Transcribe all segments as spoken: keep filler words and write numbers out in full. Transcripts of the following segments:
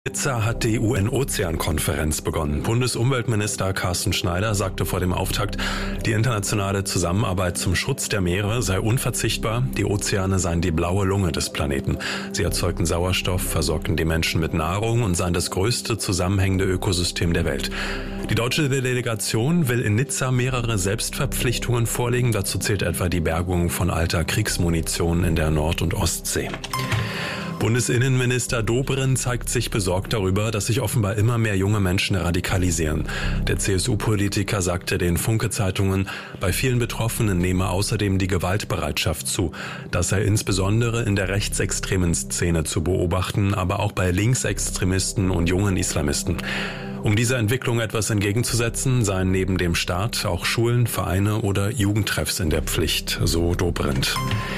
Nizza hat die U N-Ozean-Konferenz begonnen. Bundesumweltminister Carsten Schneider sagte vor dem Auftakt, die internationale Zusammenarbeit zum Schutz der Meere sei unverzichtbar. Die Ozeane seien die blaue Lunge des Planeten. Sie erzeugten Sauerstoff, versorgten die Menschen mit Nahrung und seien das größte zusammenhängende Ökosystem der Welt. Die deutsche Delegation will in Nizza mehrere Selbstverpflichtungen vorlegen. Dazu zählt etwa die Bergung von alter Kriegsmunition in der Nord- und Ostsee. Bundesinnenminister Dobrindt zeigt sich besorgt darüber, dass sich offenbar immer mehr junge Menschen radikalisieren. Der C S U-Politiker sagte den Funke-Zeitungen, bei vielen Betroffenen nehme außerdem die Gewaltbereitschaft zu. Das sei insbesondere in der rechtsextremen Szene zu beobachten, aber auch bei Linksextremisten und jungen Islamisten. Um dieser Entwicklung etwas entgegenzusetzen, seien neben dem Staat auch Schulen, Vereine oder Jugendtreffs in der Pflicht, so Dobrindt.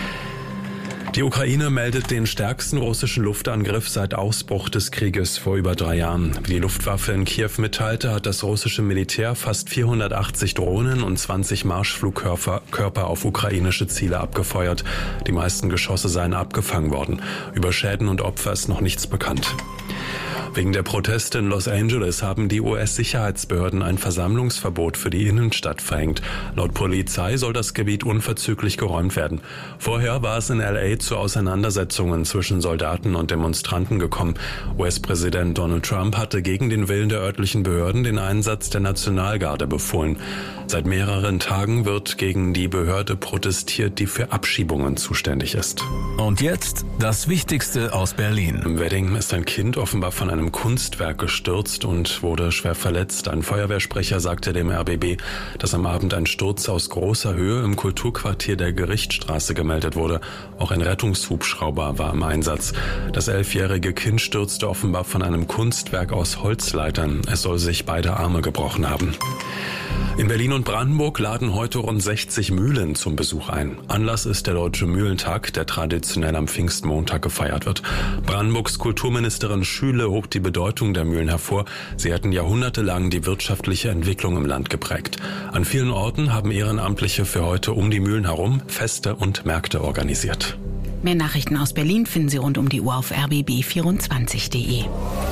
Die Ukraine meldet den stärksten russischen Luftangriff seit Ausbruch des Krieges vor über drei Jahren. Wie die Luftwaffe in Kiew mitteilte, hat das russische Militär fast vierhundertachtzig Drohnen und zwanzig Marschflugkörper auf ukrainische Ziele abgefeuert. Die meisten Geschosse seien abgefangen worden. Über Schäden und Opfer ist noch nichts bekannt. Wegen der Proteste in Los Angeles haben die U S-Sicherheitsbehörden ein Versammlungsverbot für die Innenstadt verhängt. Laut Polizei soll das Gebiet unverzüglich geräumt werden. Vorher war es in L A zu Auseinandersetzungen zwischen Soldaten und Demonstranten gekommen. U S-Präsident Donald Trump hatte gegen den Willen der örtlichen Behörden den Einsatz der Nationalgarde befohlen. Seit mehreren Tagen wird gegen die Behörde protestiert, die für Abschiebungen zuständig ist. Und jetzt das Wichtigste aus Berlin. Im Wedding ist ein Kind offenbar von einem Kunstwerk gestürzt und wurde schwer verletzt. Ein Feuerwehrsprecher sagte dem R B B, dass am Abend ein Sturz aus großer Höhe im Kulturquartier der Gerichtsstraße gemeldet wurde. Auch ein Rettungshubschrauber war im Einsatz. Das elfjährige Kind stürzte offenbar von einem Kunstwerk aus Holzleitern. Es soll sich beide Arme gebrochen haben. In Berlin und Brandenburg laden heute rund sechzig Mühlen zum Besuch ein. Anlass ist der Deutsche Mühlentag, der traditionell am Pfingstmontag gefeiert wird. Brandenburgs Kulturministerin Schüle hob die Bedeutung der Mühlen hervor. Sie hatten jahrhundertelang die wirtschaftliche Entwicklung im Land geprägt. An vielen Orten haben Ehrenamtliche für heute um die Mühlen herum Feste und Märkte organisiert. Mehr Nachrichten aus Berlin finden Sie rund um die Uhr auf r b b vierundzwanzig punkt d e.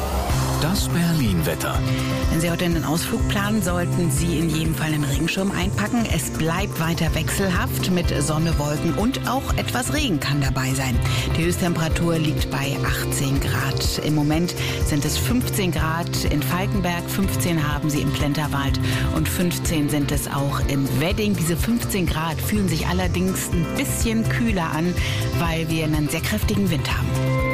Das Berlin-Wetter. Wenn Sie heute einen Ausflug planen, sollten Sie in jedem Fall einen Regenschirm einpacken. Es bleibt weiter wechselhaft mit Sonne, Wolken und auch etwas Regen kann dabei sein. Die Höchsttemperatur liegt bei achtzehn Grad. Im Moment sind es fünfzehn Grad in Falkenberg, fünfzehn haben Sie im Plenterwald und fünfzehn sind es auch im Wedding. Diese fünfzehn Grad fühlen sich allerdings ein bisschen kühler an, weil wir einen sehr kräftigen Wind haben.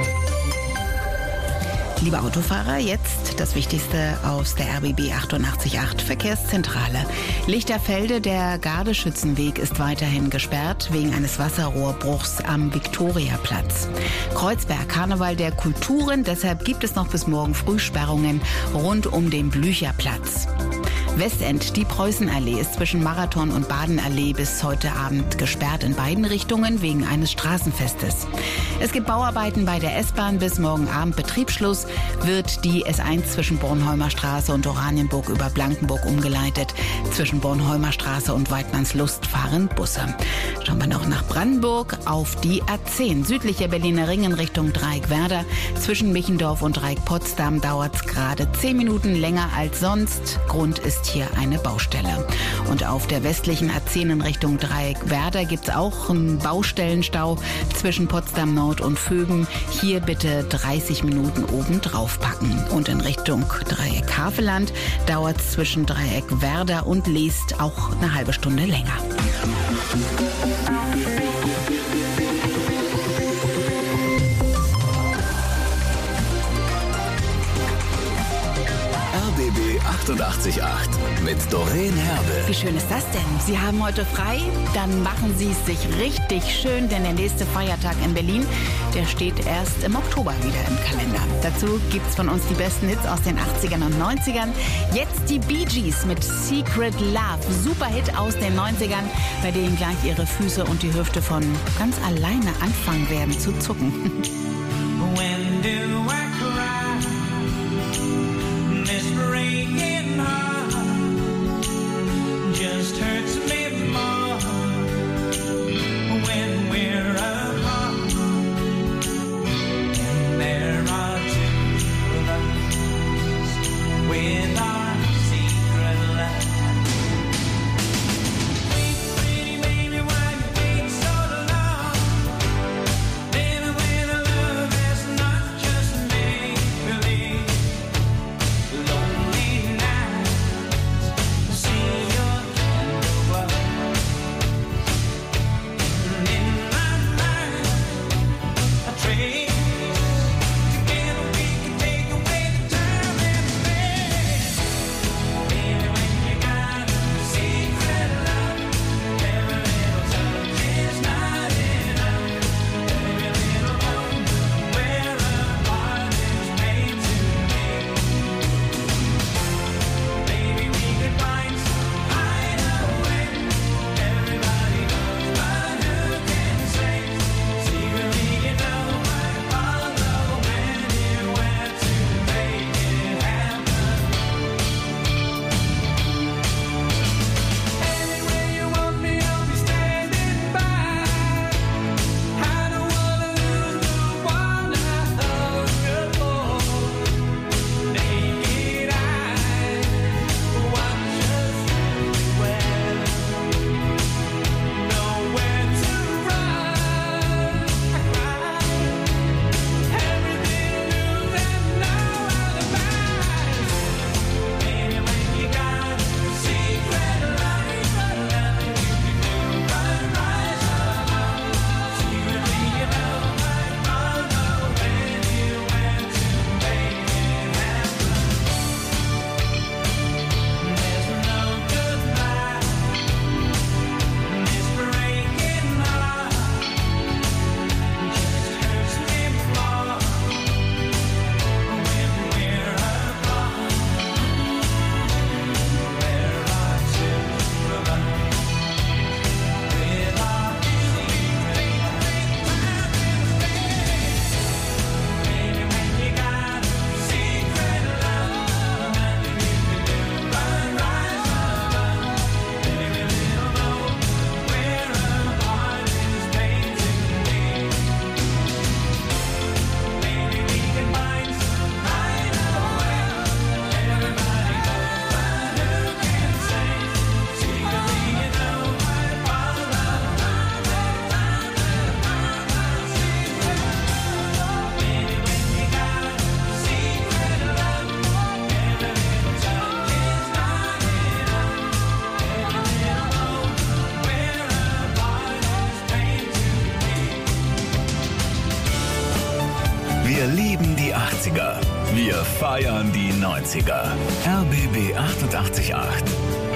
Liebe Autofahrer, jetzt das Wichtigste aus der R B B achtundachtzig Komma acht Verkehrszentrale. Lichterfelde, der Gardeschützenweg ist weiterhin gesperrt wegen eines Wasserrohrbruchs am Viktoriaplatz. Kreuzberg, Karneval der Kulturen, deshalb gibt es noch bis morgen früh Sperrungen rund um den Blücherplatz. Westend, die Preußenallee ist zwischen Marathon und Badenallee bis heute Abend gesperrt in beiden Richtungen wegen eines Straßenfestes. Es gibt Bauarbeiten bei der S-Bahn. Bis morgen Abend Betriebsschluss wird die S eins zwischen Bornholmer Straße und Oranienburg über Blankenburg umgeleitet. Zwischen Bornholmer Straße und Weidmannslust fahren Busse. Schauen wir noch nach Brandenburg auf die A zehn. Südlicher Berliner Ring in Richtung Dreieckwerder. Zwischen Michendorf und Dreieck-Potsdam dauert es gerade zehn Minuten länger als sonst. Grund ist hier eine Baustelle. Und auf der westlichen A zehn in Richtung Dreieckwerder gibt es auch einen Baustellenstau zwischen Potsdam Nord und Vögen. Hier bitte dreißig Minuten oben drauf packen. Und in Richtung Dreieck Havelland dauert es zwischen Dreieckwerder und Leest auch eine halbe Stunde länger. R B B achtundachtzig Komma acht mit Doreen Herbe. Wie schön ist das denn? Sie haben heute frei? Dann machen Sie es sich richtig schön, denn der nächste Feiertag in Berlin, der steht erst im Oktober wieder im Kalender. Dazu gibt's von uns die besten Hits aus den achtzigern und neunzigern. Jetzt die Bee Gees mit Secret Love. Super Hit aus den neunzigern, bei denen gleich Ihre Füße und die Hüfte von ganz alleine anfangen werden zu zucken. When do I cry? This breaking heart just hurts me more when we're apart. And there are two feiern die neunziger. R B B achtundachtzig Komma acht.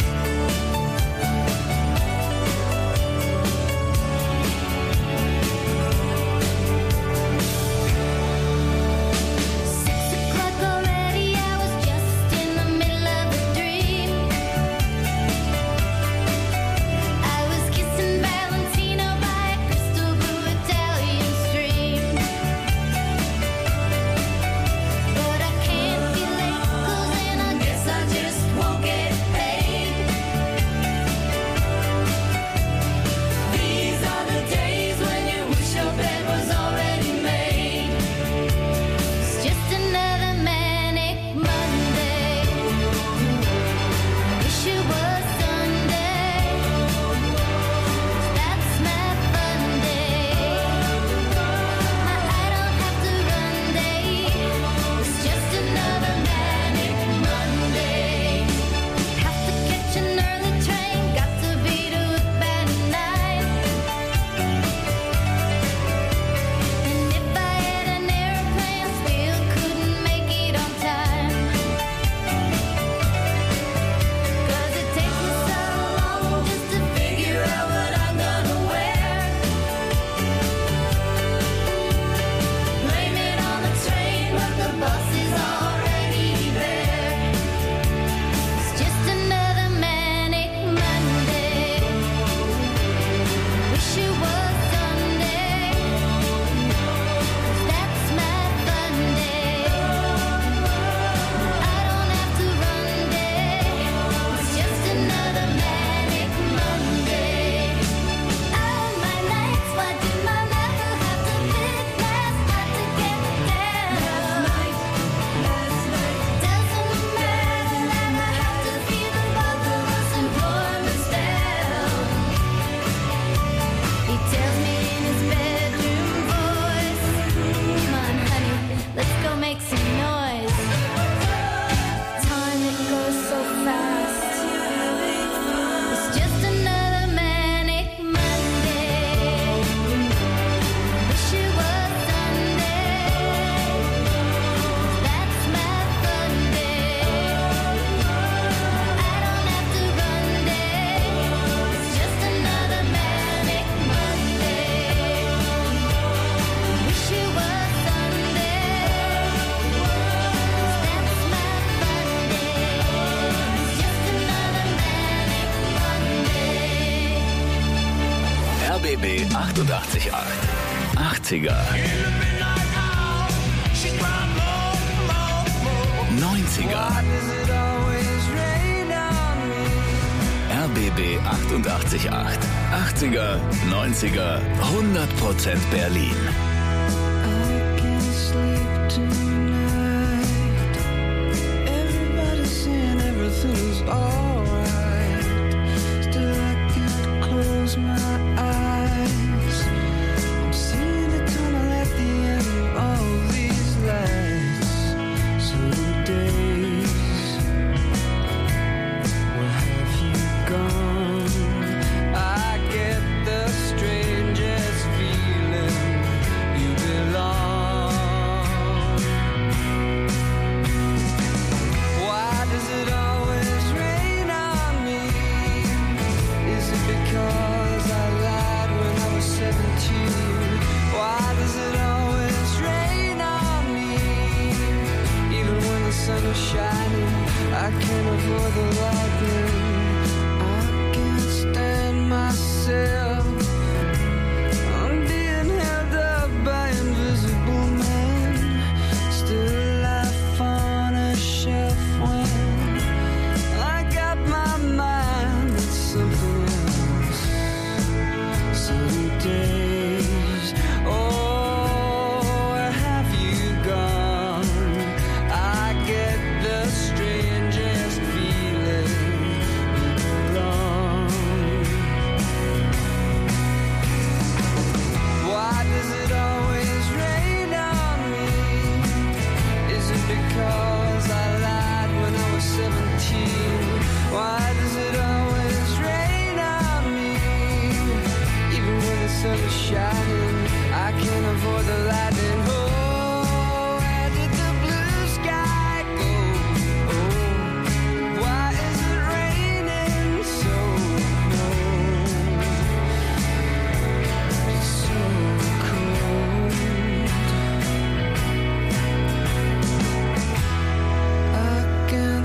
R B B achtundachtzig Komma acht. achtziger. neunziger. R B B achtundachtzig Komma acht. achtziger, neunziger, hundert Prozent Berlin.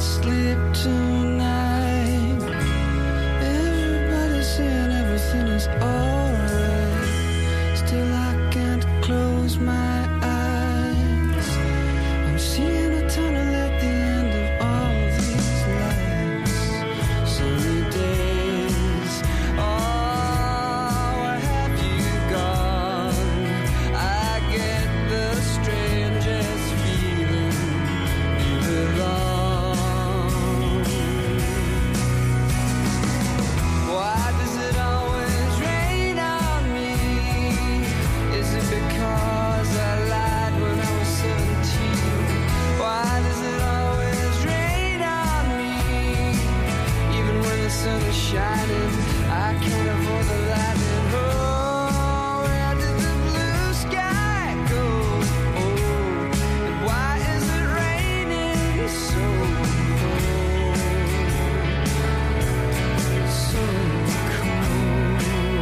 sleep tonight. Everybody's saying everything is alright. Still I can't close my eyes. I'm seeing a tunnel at the end of all these lights. Sunny days, oh, where have you gone? I get the strangest feeling you belong. Why does it always rain on me? Is it because I lied when I was seventeen? Why does it always rain on me? Even when the sun is shining, I can't avoid the lightning. Oh, where did the blue sky go? Oh, and why is it raining so cold? So cold.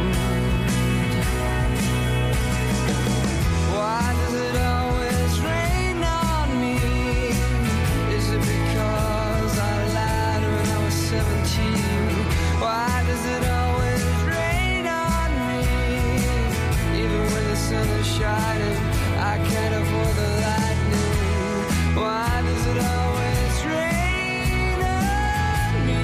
Why does it always rain on me? Is it because I lied when I was seventeen? Why does it always rain on me? Even when the sun is shining, I can't avoid the lightning. Why does it always rain on me?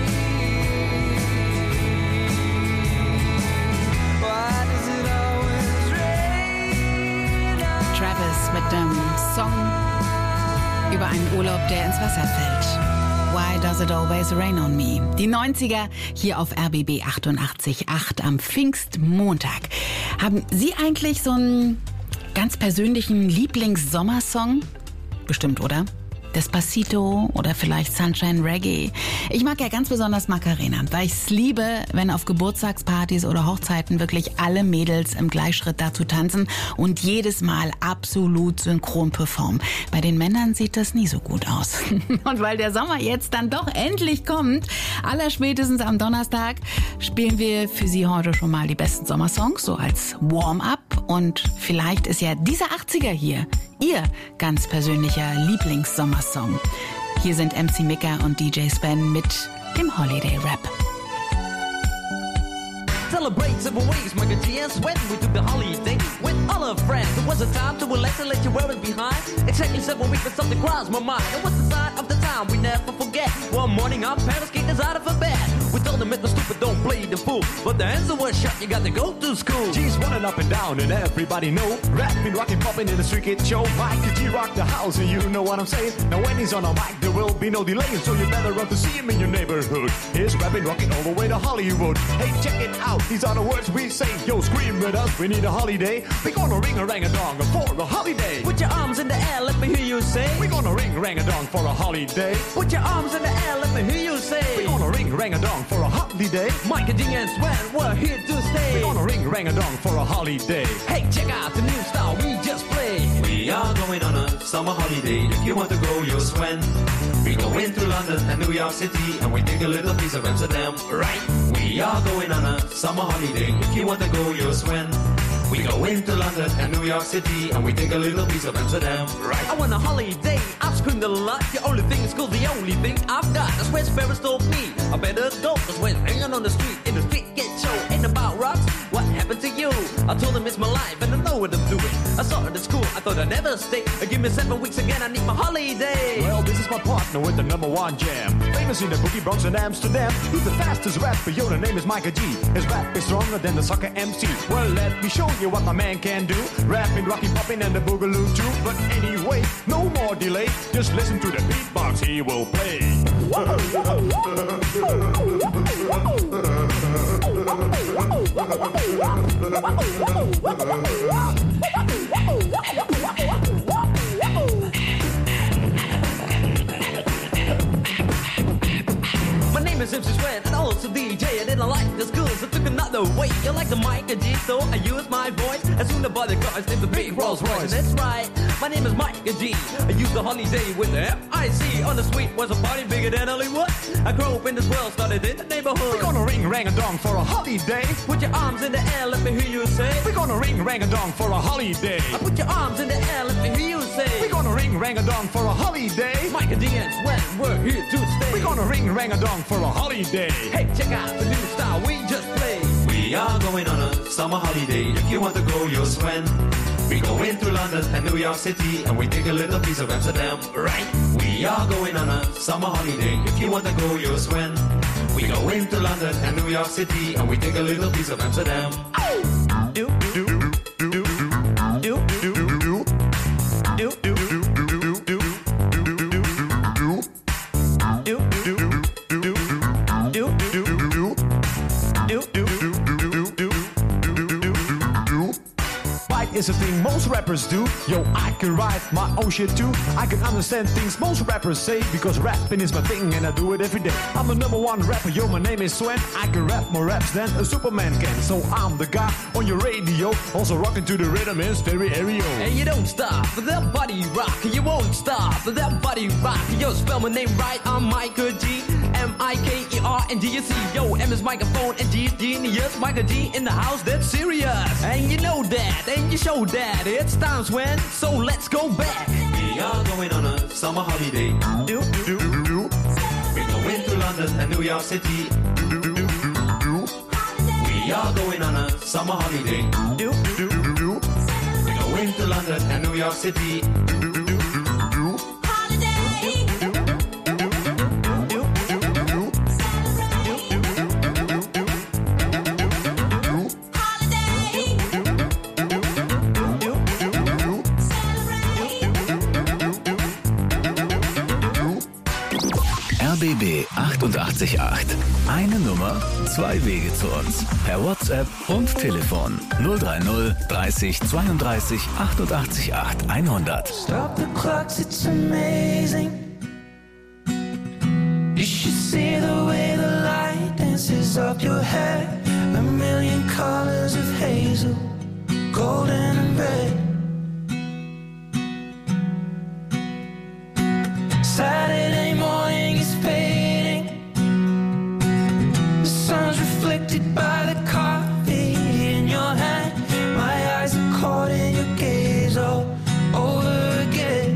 Why does it always rain on me? Travis mit dem Song über einen Urlaub, der ins Wasser fällt. Why Does It Always Rain on Me? Die neunziger hier auf R B B achtundachtzig Komma acht am Pfingstmontag. Haben Sie eigentlich so einen ganz persönlichen Lieblings-Sommersong? Bestimmt, oder? Despacito oder vielleicht Sunshine Reggae. Ich mag ja ganz besonders Macarena, weil ich es liebe, wenn auf Geburtstagspartys oder Hochzeiten wirklich alle Mädels im Gleichschritt dazu tanzen und jedes Mal absolut synchron performen. Bei den Männern sieht das nie so gut aus. Und weil der Sommer jetzt dann doch endlich kommt, allerspätestens am Donnerstag, spielen wir für Sie heute schon mal die besten Sommersongs, so als Warm-up. Und vielleicht ist ja dieser achtziger hier Ihr ganz persönlicher Lieblings-Sommersong. Hier sind M C Mika und D J Sven mit dem Holiday Rap. Celebrate several ways, my good G S when we took the holiday with all our friends. It was a time to relax and let you wear it behind. Exactly seven weeks, but something crossed my mind. It was the sign of the time we never forget. One morning our parents kicked us out of a bed. We told them it was stupid, don't play the fool. But the answer was shut, you got to go to school. G's running up and down and everybody know. Rapping, rocking, popping in the street kid show. Mike G rock the house and you know what I'm saying. Now when he's on a mic there will be no delay. So you better run to see him in your neighborhood. He's rapping, rocking all the way to Hollywood. Hey, check it out, these are the words we say. Yo, scream with us, we need a holiday. We're gonna ring a rang a dong for a holiday. Put your arms in the air, let me hear you say. We're gonna ring rang a dong for a holiday. Put your arms in the air, let me hear you say. We're gonna ring rang a dong for a holiday. Mike and Ding and Sven, we're here to stay. We're gonna ring rang a dong for a holiday. Hey, check out the new style we just played. We are going on a summer holiday. If you want to go, you'll Sven. We go into London and New York City, and we take a little piece of Amsterdam, right? We are going on a summer holiday. If you want to go, you'll Sven. We go into London and New York City, and we take a little piece of Amsterdam, right? I want a holiday, I've screamed a lot. The only thing is cool, the only thing I've got. That's where Sparrows told me I better go. Cause when hanging on the street, in the street get show. Ain't about rocks, what happened to you? I told him it's my life and I know what I'm doing. I saw it at school, I thought I'd never stay. Give me seven weeks again, I need my holiday. Well, this is my partner with the number one jam. Famous in the Boogie Bronx and Amsterdam. He's the fastest rapper, yo, the name is Micah G. His rap is stronger than the soccer M C. Well, let me show you what my man can do. Rapping, rocking, popping, and the boogaloo too. But anyway, no more delay. Just listen to the beatbox he will play. My name is M C Sven and also D J. I didn't like the school, so took another way. You like the Micah G, so I use my voice. As soon as the cars named the big Rolls Royce. That's right, my name is Micah G. I used the holiday with the F I C. On the street was a party bigger than Hollywood. I grew up in this world, started in the neighborhood. We're gonna ring rang a dong for a holiday. Put your arms in the air, let me hear you say. We're gonna ring rang a dong for a holiday. I put your arms in the air, let me hear you say. say? We're gonna ring rang-a-dong for a holiday. Mike and D and Swen, we're here to stay. We're gonna ring rang-a-dong for a holiday. Hey, check out the new style we just played. We are going on a summer holiday. If you want to go, you'll swim. We go into London and New York City, and we take a little piece of Amsterdam, right? We are going on a summer holiday. If you want to go, you'll swim. We go into London and New York City, and we take a little piece of Amsterdam. Do, do, do, do, do, do, do, do, do, do. Is a thing most rappers do. Yo, I can write my own shit too. I can understand things most rappers say, because rapping is my thing and I do it every day. I'm the number one rapper, yo, my name is Swen. I can rap more raps than a Superman can. So I'm the guy on your radio, also rocking to the rhythm in stereo. And you don't stop, but that body rock. You won't stop, but that body rock. Yo, spell my name right, I'm Michael G. M I K E R and D U C. Yo, M is microphone and D is genius. Michael D in the house, that's serious. And you know that, and you show that. It's time, Swen, so let's go back. We are going on a summer holiday. Do, do, do, do. We go into London and New York City. Do, do, do, do. We are going on a summer holiday. Do, do, do, do. We go into London and New York City. Do, do, do, do. R B B achtundachtzig Komma acht. Eine Nummer, zwei Wege zu uns. Per WhatsApp und Telefon null drei null dreißig zweiunddreißig achtundachtzig Komma acht hundert. Stop the clocks, it's amazing. You should see the way the light dances up your hair. A million colors of hazel, golden and red. Saturday morning is fading. The sun's reflected by the coffee in your hand. My eyes are caught in your gaze all over again.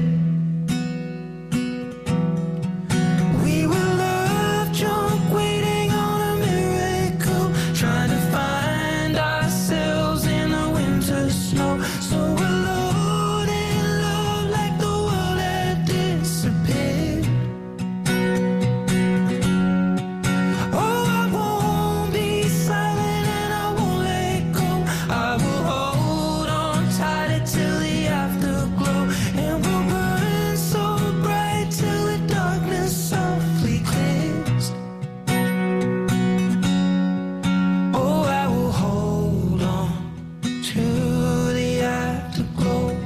We were love drunk, waiting on a miracle, trying to find ourselves in the winter snow. So alone in love, like the world had disappeared. Oh, I won't be silent and I won't let go. I will hold on tighter till the afterglow, and we'll burn so bright till the darkness softly clears. Oh, I will hold on to the afterglow.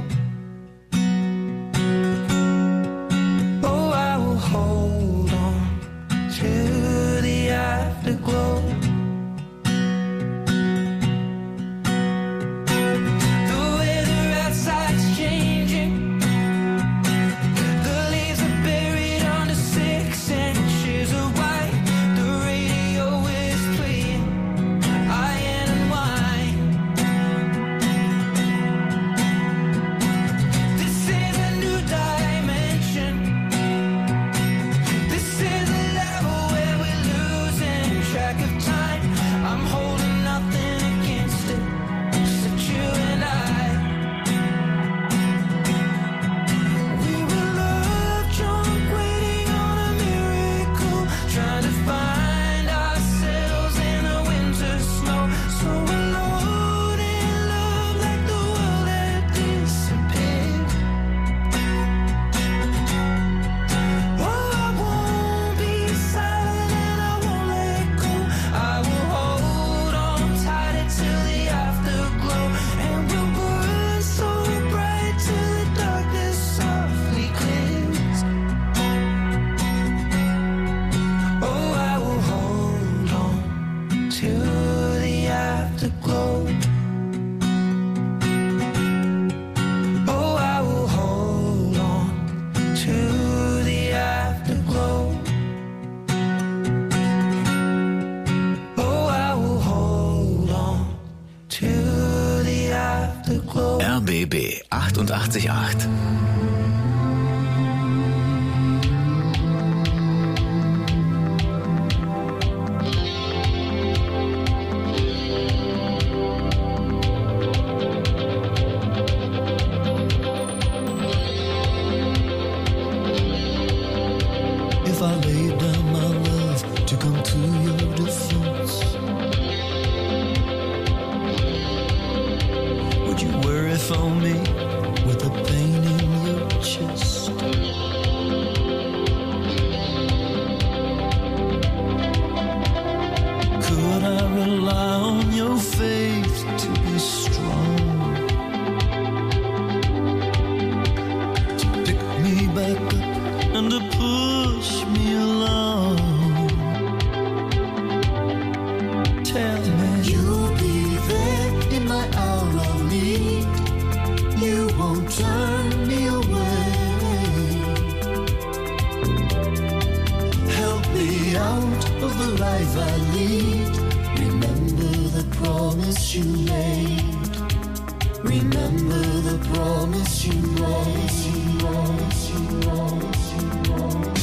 Oh, I will hold on to the afterglow. The weather outside's changing. The leaves are buried under six inches of white. The radio is playing iron and wine. This is a new dimension. This is a level where we're losing track of time. I'm holding nothing against it, just you and I. We were love drunk, waiting on a miracle, trying to find ourselves in the winter snow. So alone in love, like the world had disappeared. Oh, I won't be silent and I won't let go. I will hold on tighter till the afterglow, and we'll burn so bright till the darkness softly clears. Oh, I will hold on to the afterglow. Oh, I will hold on to the afterglow. Oh, I will hold on to the afterglow. R B B achtundachtzig Komma acht. if I laid down my love to come to your defense? Would you worry for me with the pain in your chest? Could I rely on your faith to be strong, to pick me back up and to push me along? Tell me you'll be there in my hour of need. You won't turn me away. Help me out of the life I lead. Remember the promise you made. Remember the promise you made. You promise, you promise, you promise.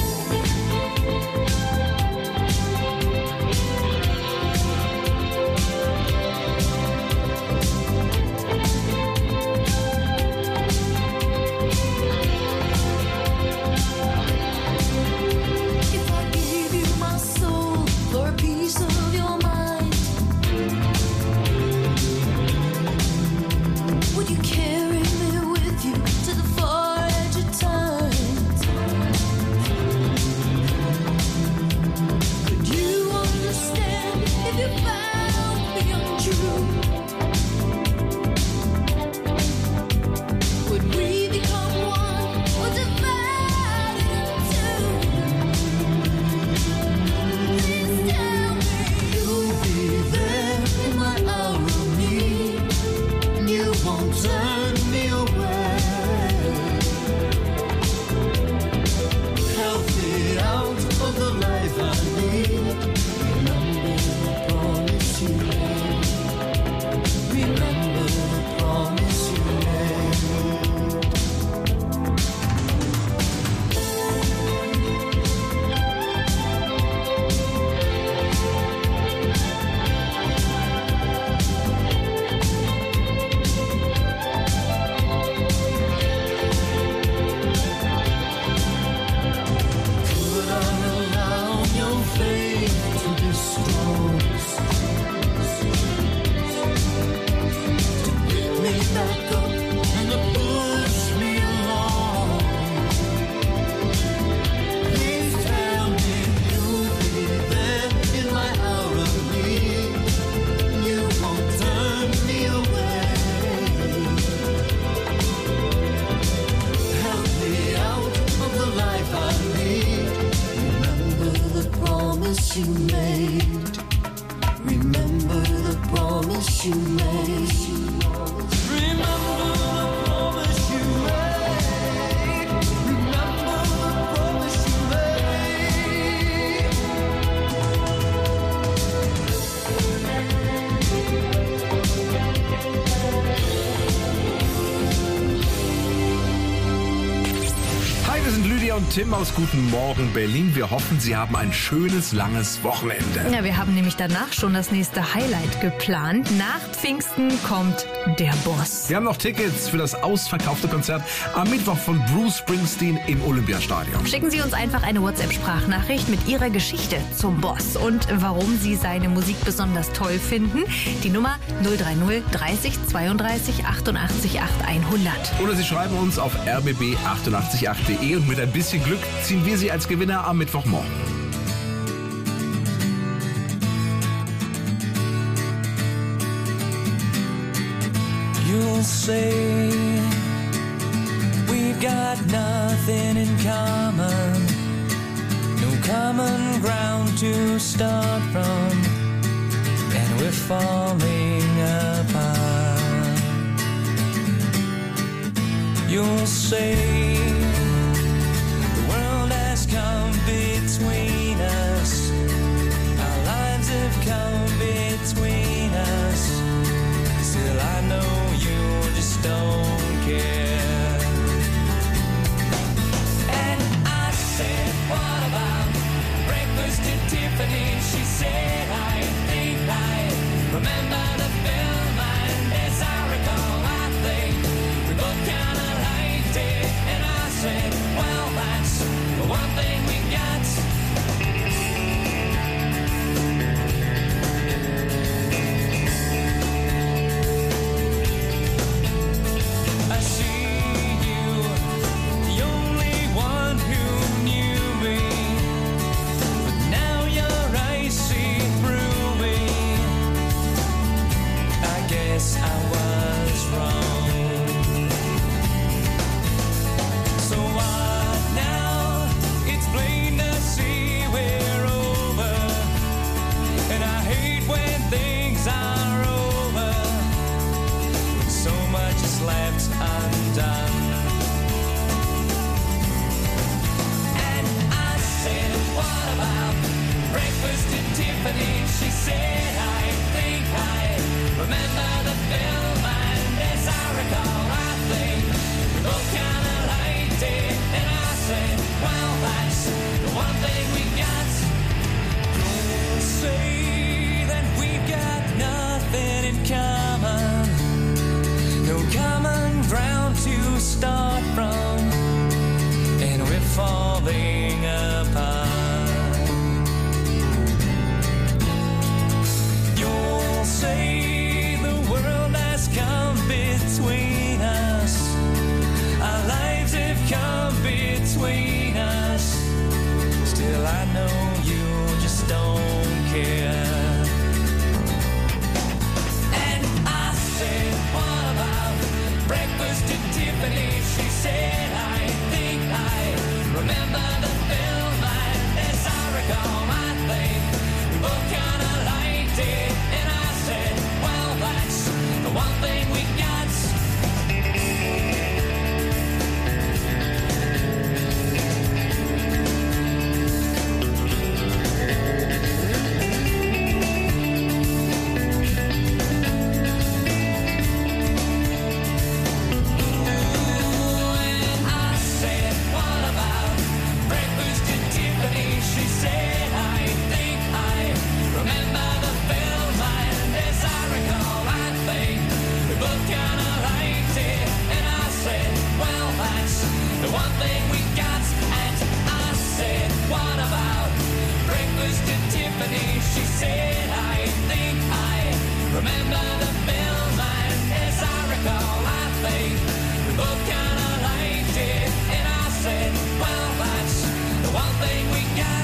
If I gave you my soul for a piece of your mind, would you carry me with you to the far edge of time? Could you understand if you found me untrue? Would we become one or divide in two? Please tell me You'll be there in my hour of need. You won't turn me away. Help me out of the life I lead. Remember the promise you made. Remember the promise you made. Could I rely on your faith to be strong, to pick me back up and to push me along? Please tell me you'll be there in my hour of need. You won't turn me away. Help me out of the life I lead. Remember the promise you made. Remember the promise you made. Remember the promise you made. Remember the promise you made. Hi, wir sind Lydia und Tim aus Guten Morgen Berlin. Wir hoffen, Sie haben ein schönes, langes Wochenende. Ja, wir haben nämlich danach schon das nächste Highlight geplant. Nach Pfingsten kommt der Boss. Wir haben noch Tickets für das ausverkaufte Konzert am Mittwoch von Bruce Springsteen im Olympiastadion. Schicken Sie uns einfach eine WhatsApp-Sprachnachricht mit Ihrer Geschichte zum Boss und warum Sie seine Musik besonders toll finden. Die Nummer null drei null dreißig zweiunddreißig achtundachtzig acht hundert. Oder Sie schreiben uns auf r b b achtundachtzig acht punkt de und mit ein bisschen Glück ziehen wir Sie als Gewinner am Mittwochmorgen. You'll say we've got nothing in common, no common ground to start from, and we're falling apart. You'll say the world has come between us, our lives have come between us. Still I know you just don't care. And I said, what about breakfast at Tiffany? She said, I think I remember the film, and as I recall, I think we both kinda liked it. And I Tiffany, she said, I think I remember the film, and as I recall, I think we both kind of liked it. And I said, well, that's the one thing we got.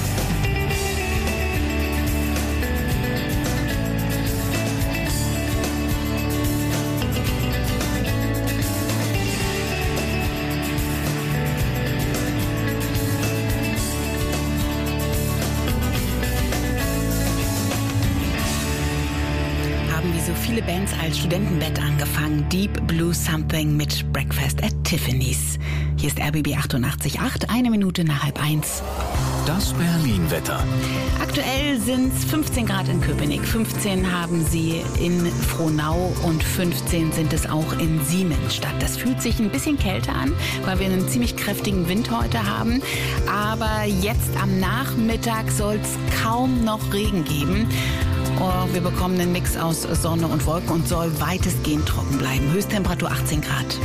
Wie so viele Bands als Studentenbett angefangen. Deep Blue Something mit Breakfast at Tiffany's. Hier ist R B B achtundachtzig Komma acht, eine Minute nach halb eins. Das Berlin-Wetter. Aktuell sind es fünfzehn Grad in Köpenick, fünfzehn haben sie in Frohnau und fünfzehn sind es auch in Siemensstadt. Das fühlt sich ein bisschen kälter an, weil wir einen ziemlich kräftigen Wind heute haben. Aber jetzt am Nachmittag soll es kaum noch Regen geben. Oh, wir bekommen einen Mix aus Sonne und Wolken und soll weitestgehend trocken bleiben. Höchsttemperatur achtzehn Grad.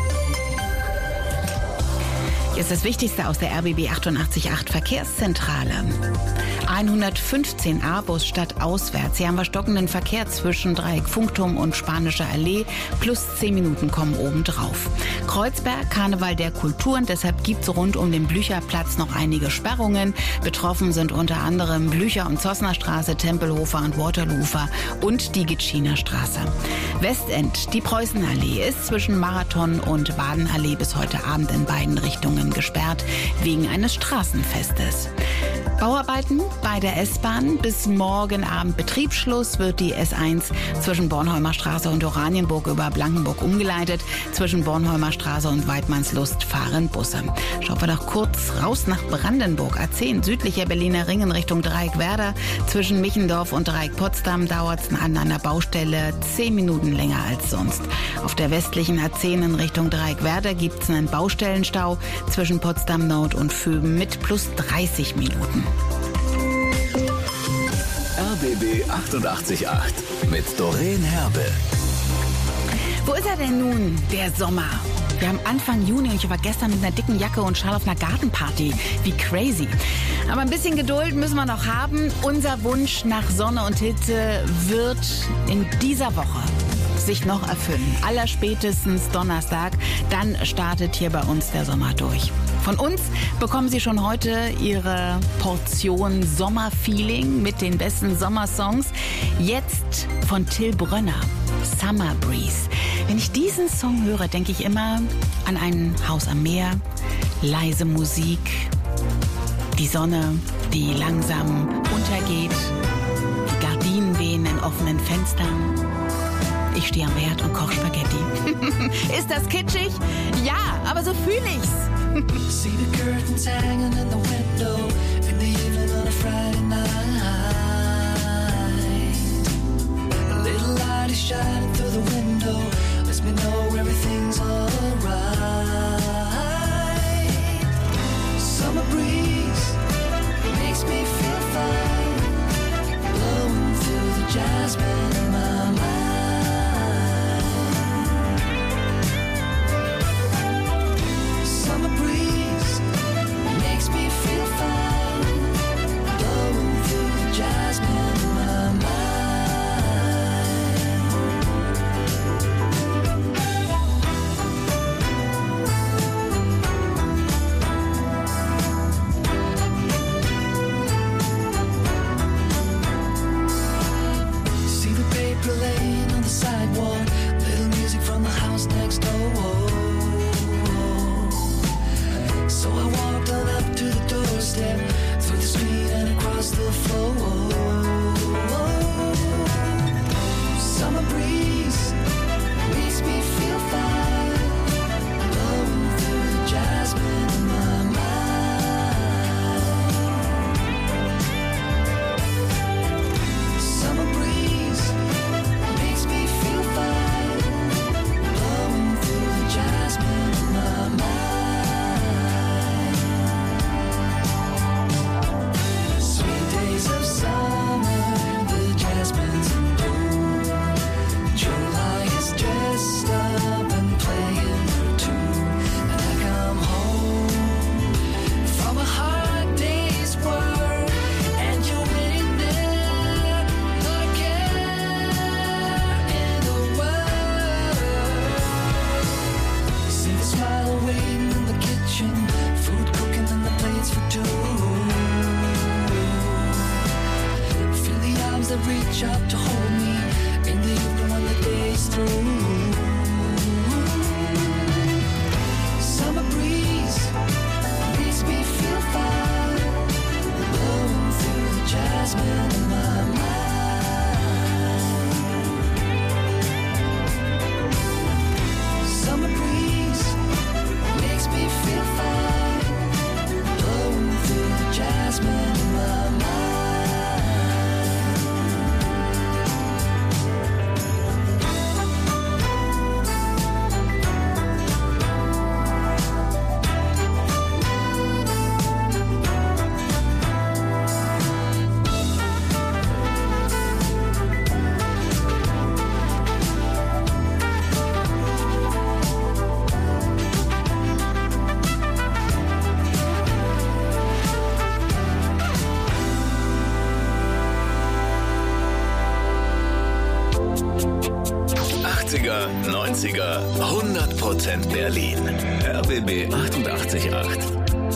Hier ist das Wichtigste aus der R B B achtundachtzig Komma acht Verkehrszentrale. hundertfünfzehn A-Bus statt auswärts. Hier haben wir stockenden Verkehr zwischen Dreieck Funkturm und Spanische Allee. Plus zehn Minuten kommen obendrauf. Kreuzberg, Karneval der Kulturen. Deshalb gibt es rund um den Blücherplatz noch einige Sperrungen. Betroffen sind unter anderem Blücher- und Zossner Straße, Tempelhofer und Waterloofer und die Gitschiner Straße. Westend, die Preußenallee ist zwischen Marathon und Badenallee bis heute Abend in beiden Richtungen gesperrt wegen eines Straßenfestes. Bauarbeiten bei der S-Bahn. Bis morgen Abend Betriebsschluss wird die S eins zwischen Bornholmer Straße und Oranienburg über Blankenburg umgeleitet. Zwischen Bornholmer Straße und Weidmannslust fahren Busse. Schauen wir doch kurz raus nach Brandenburg. A zehn, südlicher Berliner Ring in Richtung Dreieckwerder. Zwischen Michendorf und Dreieck Potsdam dauert es an einer Baustelle zehn Minuten länger als sonst. Auf der westlichen A zehn in Richtung Dreieckwerder gibt es einen Baustellenstau zwischen Potsdam Nord und Vöben mit plus dreißig Minuten. R B B achtundachtzig Komma acht mit Doreen Herbe. Wo ist er denn nun, der Sommer? Wir haben Anfang Juni und ich war gestern mit einer dicken Jacke und Schal auf einer Gartenparty. Wie crazy. Aber ein bisschen Geduld müssen wir noch haben. Unser Wunsch nach Sonne und Hitze wird in dieser Woche sich noch erfüllen. Allerspätestens Donnerstag, dann startet hier bei uns der Sommer durch. Von uns bekommen Sie schon heute Ihre Portion Sommerfeeling mit den besten Sommersongs. Jetzt von Till Brönner, Summer Breeze. Wenn ich diesen Song höre, denke ich immer an ein Haus am Meer, leise Musik, die Sonne, die langsam untergeht, die Gardinen wehen in offenen Fenstern. Ich stehe am Herd und koche Spaghetti. Ist das kitschig? Ja, aber so fühle ich's. See the curtains hanging in the window in the evening on a Friday night. A little light is shining through the window, lets me know everything's alright. Summer breeze makes me feel fine, blowing through the jasmine in my mind. Summer breeze makes me reach out to hold me in the evening when the day's through. Summer breeze makes me feel fine, blowing through the jasmine in my mind. Summer breeze makes me feel fine, blowing through the jasmine in my mind. achtziger, neunziger, hundert Prozent Berlin. R B B achtundachtzig Komma acht.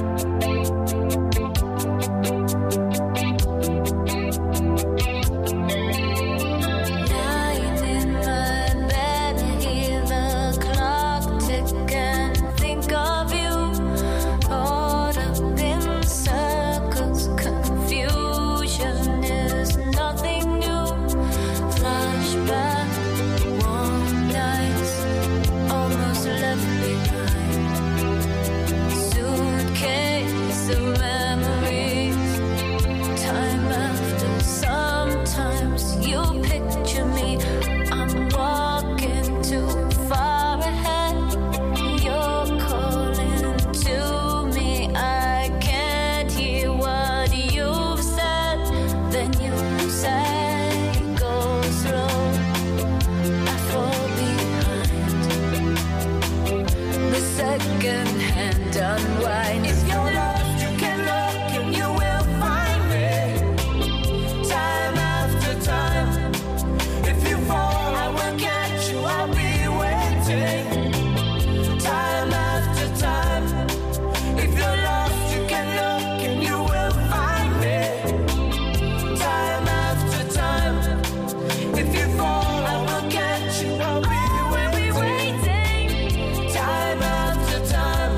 Lying in my bed, hear the clock tick and think of you. Caught up in circles, confusion is nothing new. Flashback, warm nights, almost left behind. Suitcase of memories, time after. Sometimes you picture me, I'm walking too far ahead. You're calling to me, I can't hear what you've said. Then you say, go slow, I fall behind. The second hand unwind. If you're lost, you can look and you will find me. Time after time. If you fall, I will catch you, I'll be waiting. Time after time. If you're lost, you can look and you will find me. Time after time. If you fall, I will catch you, I'll be waiting. Time after time.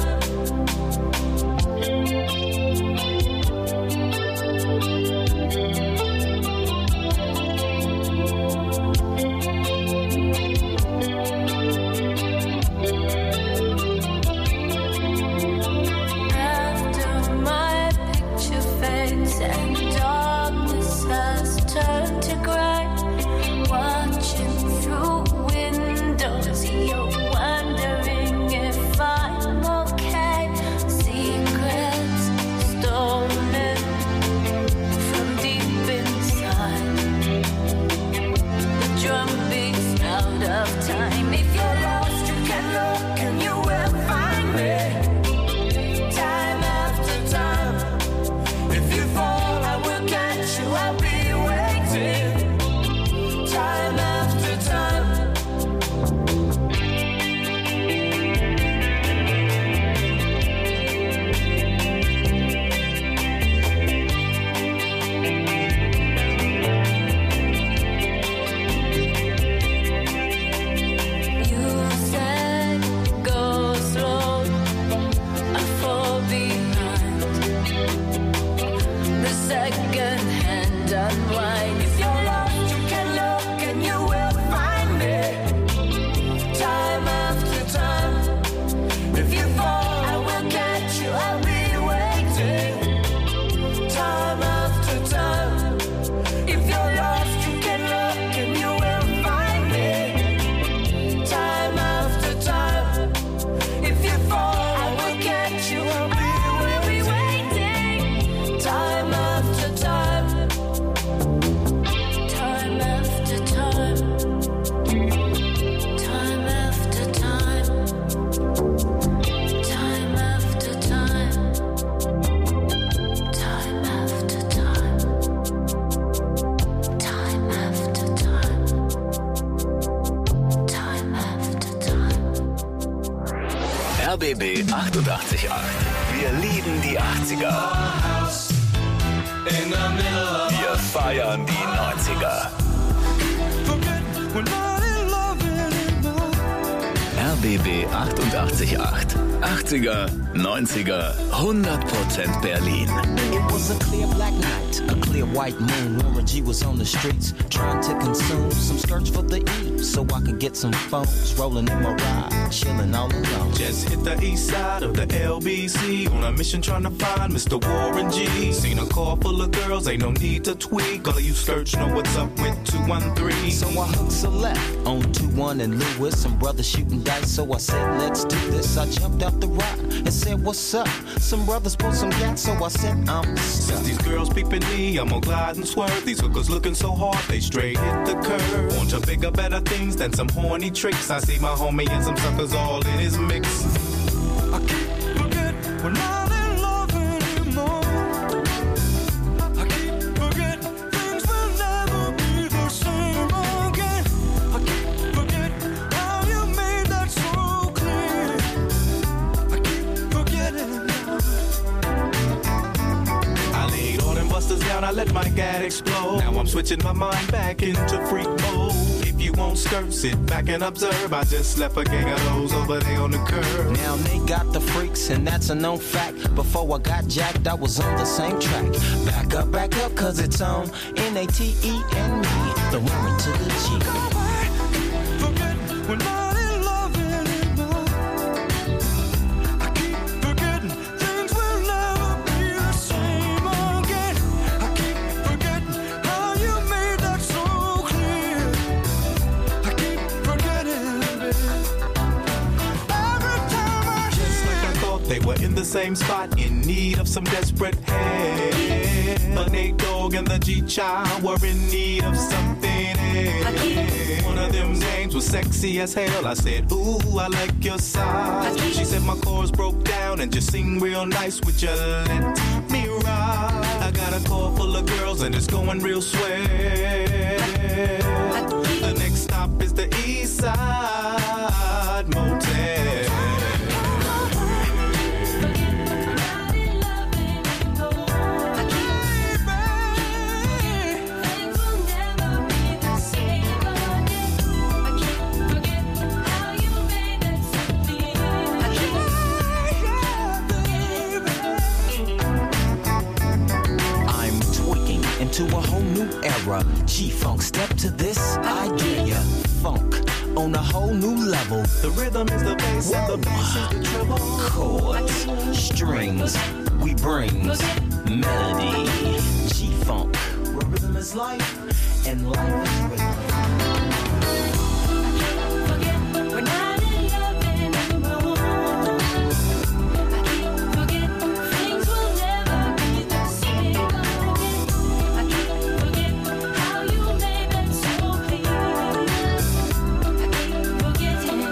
After my picture fades and darkness has turned to gray, watching through windows, you're wondering if I'm okay. Secrets stolen from deep inside. The drum beats out of time. If you're lost, you can look and you will find me. Time after time. If you fall, I will catch you, I'll be waiting. Time after time. You said go slow, I fall behind. The second hand unwind. If you're lost, you can look and you will find me. Time after time. If you fall, I will catch you, I'll be waiting. Time after time. If you're lost, you can look and you will find me. Time after time. If you fall, I will catch you, I'll be waiting. Time after time. Time after time. Time after time. Time after time. Time after time. Time after time. Time after time. R B B achtundachtzig Komma acht. Wir lieben die achtziger. In the middle of Wir feiern die neunziger. R B B achtundachtzig Komma acht. achtziger, neunziger, hundert Prozent Berlin. It was a clear black night, a clear white moon. Warren G was on the streets trying to consume some skirts for the E, so I could get some phones. Rolling in my ride, chilling all alone. Just hit the east side of the L B C on a mission trying to find Mister Warren G. Seen a car full of girls, ain't no need to tweak. All of you skirts know what's up with two one three. So I hooked a left on two one and Lewis. Some brothers shooting dice, so I said, let's do this. I jumped out the ride and said, what's up? Some brothers pulled some gas, so I said, I'm Since these girls peeping me, I'm gonna glide and swerve. These hookers looking so hard, they straight hit the curve. Want to bigger, better things than some horny tricks. I see my homie and some suckers all in his mix. I keep forget we're not in love anymore. I keep forget things will never be the same again. I keep forget how you made that so clear. I keep forgetting. I laid all them busters down, I let my gat explode. Now I'm switching my mind back into freak mode. If you won't skirt, sit back and observe. I just left a gang of those over there on the curb. Now they got the freaks, and that's a known fact. Before I got jacked, I was on the same track. Back up, back up, cause it's on N A T E and me, the woman to the G. Forget we're not in love anymore. I keep forgetting things will never be the same again. I keep forgetting how you made that so clear. I keep forgetting, babe. Every time I Just like I thought they were in the same spot, in need of some desperate help. The Nate Dogg and the G-Child were in need of something else. One of them names was sexy as hell. I said, ooh, I like your size. She said my chords broke down and just sing real nice. Would you let me ride? I got a car full of girls and it's going real swell. The next stop is the East Side Motel. I'm tweaking into a whole new era. G-Funk, step to this idea. Funk on a whole new level. The rhythm is the bass and the bass is the treble. Chords, strings, we bring melody. G-Funk, where rhythm is life and life is rhythm. We're not in love anymore. I keep forget things will never be the same again. I keep forget how you made that so clear. I keep forgetting.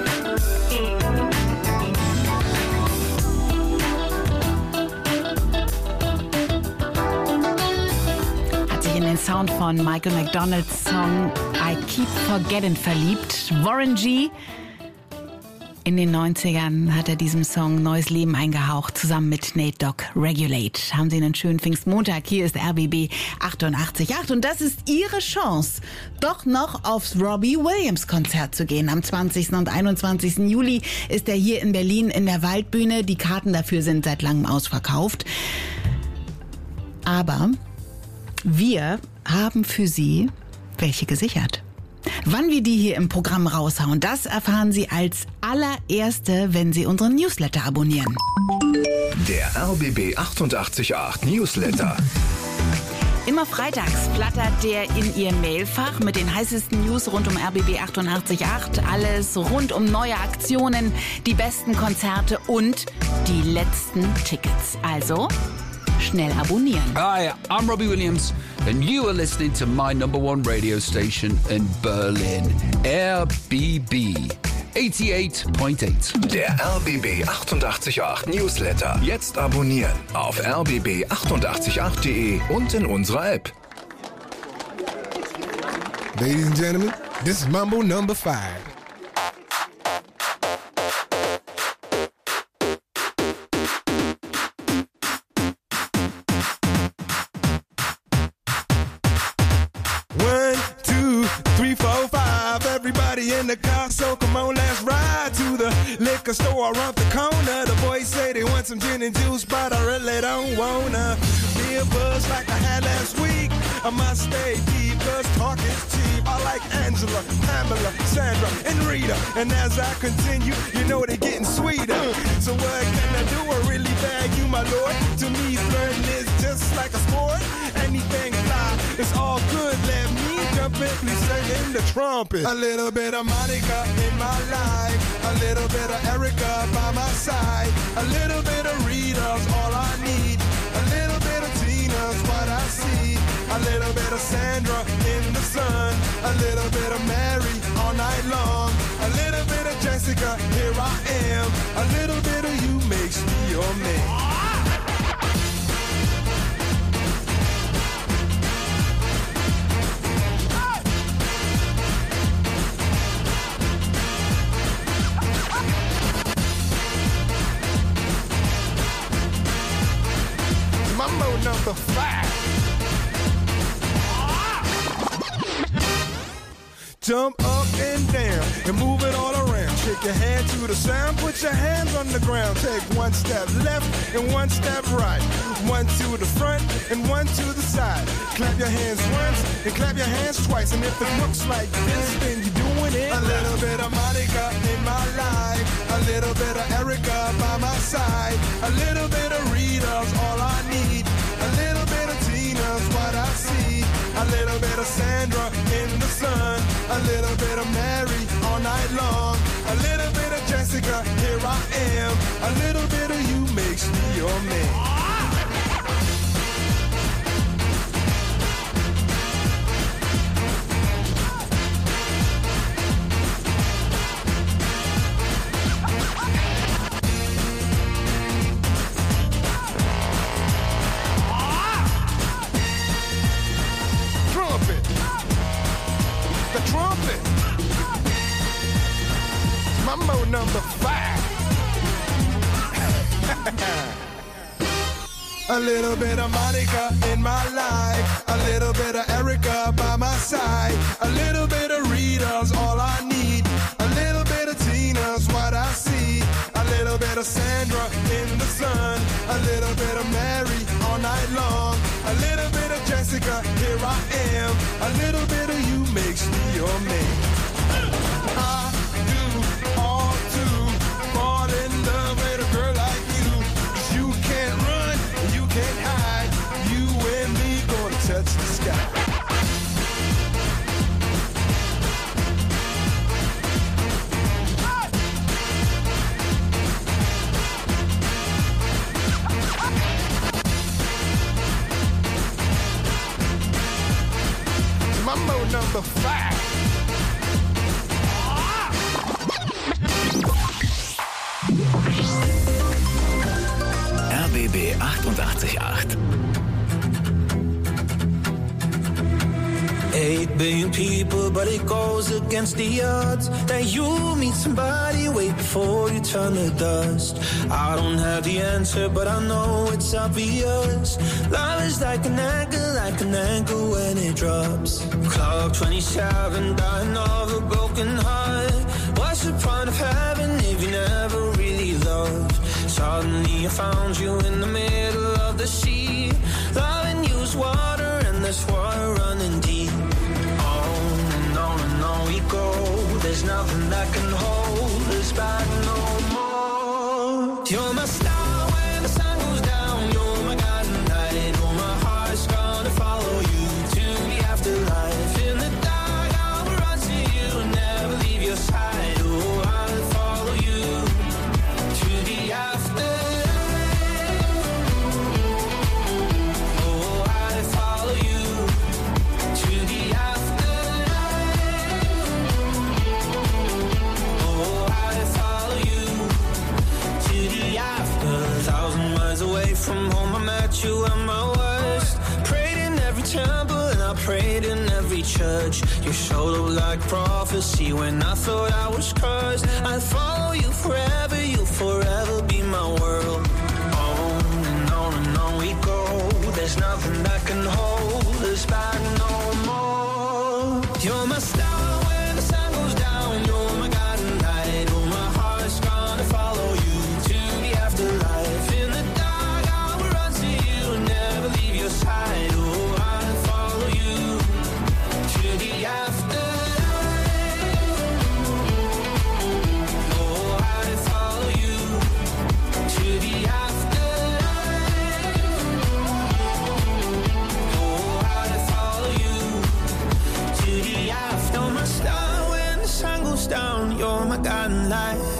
Hat sich in den Sound von Michael McDonalds Song I Keep Forgetting verliebt. Warren G. In den neunzigern hat er diesem Song neues Leben eingehaucht, zusammen mit Nate Dogg. Regulate. Haben Sie einen schönen Pfingstmontag. Hier ist R B B achtundachtzig Komma acht und das ist Ihre Chance, doch noch aufs Robbie Williams Konzert zu gehen. Am zwanzigsten und einundzwanzigsten Juli ist er hier in Berlin in der Waldbühne. Die Karten dafür sind seit langem ausverkauft. Aber wir haben für Sie welche gesichert. Wann wir die hier im Programm raushauen, das erfahren Sie als allererste, wenn Sie unseren Newsletter abonnieren. Der R B B achtundachtzig Komma acht Newsletter. Immer freitags flattert der in Ihr Mailfach mit den heißesten News rund um R B B achtundachtzig Komma acht. Alles rund um neue Aktionen, die besten Konzerte und die letzten Tickets. Also schnell abonnieren. Hi, I'm Robbie Williams and you are listening to my number one radio station in Berlin, R B B achtundachtzig Komma acht. Der R B B achtundachtzig Komma acht Newsletter. Jetzt abonnieren auf r b b achtundachtzig Komma acht punkt de und in unserer App. Ladies and gentlemen, this is Mambo number five. Nobody in the car, so come on, let's ride to the liquor store around the corner. The boys say they want some gin and juice, but I really don't wanna be a buzz like I had last week. I must stay deep, cause talk is cheap. I like Angela, Pamela, Sandra, and Rita. And as I continue, you know they're getting sweeter. So what can I do? I really bag you, my lord. To me, flirting is just like a sport. Anything fly, it's all good. Let me jump in, please sing in the trumpet. A little bit of Monica in my life. A little bit of Erica by my side. A little bit of Rita's all I need. A little bit of Tina's what I see. A little bit of Sandra in the sun. A little bit of Mary all night long. A little bit of Jessica, here I am. A little bit of you makes me your man. Mambo number five. Jump up and down and move it all around. Shake your hand to the sound, put your hands on the ground. Take one step left and one step right. One to the front and one to the side. Clap your hands once and clap your hands twice. And if it looks like this, then you're doing it. A little bit of Monica in my life. A little bit of Erica by my side. A little bit of Rita's all I need. A little bit of Tina's what I see. A little bit of Sandra in the sun. A little bit of Mary all night long. A little bit of Jessica, here I am. A little bit of you makes me your man. Trumpet. Mambo number five. A little bit of Monica in my life. A little bit of Erica by my side. A little bit of Rita's all I need. A little bit of Tina's what I see. A little bit of Sandra in the sun. A little bit of Mary all night long. A little bit of Jessica, here I am. A little bit of you makes me your man. I do all to fall in love with a girl like you. 'Cause you can't run, you can't hide. You and me gonna touch the sky. Mambo number five. R B B achtundachtzig Komma acht. Eight billion people, but it goes against the odds that you meet somebody way before you turn to dust. I don't have the answer, but I know it's obvious. Love is like an anchor, like an anchor when it drops. Clock twenty-seven, dying of a broken heart. What's the point of heaven if you never really loved? Suddenly I found you in the middle of the sea. Loving you is water and there's water running deep. On and on and on we go. There's nothing that can hold us back no more. You're my star when the sun goes down. You're my guiding light. Oh, my heart's gonna follow you to the afterlife. In the dark I will run to you and never leave your side. Oh, I'll follow you to the afterlife. Oh, I'll follow you to the afterlife. Oh, I'll follow you to the after. A thousand miles away from home, I met you at my worst. Prayed in every temple and I prayed in every church. You showed up like prophecy when I thought I was cursed. I'll follow you forever, you'll forever be my world. On and on and on we go. There's nothing that can hold us back no more. You're my star when the sun goes down.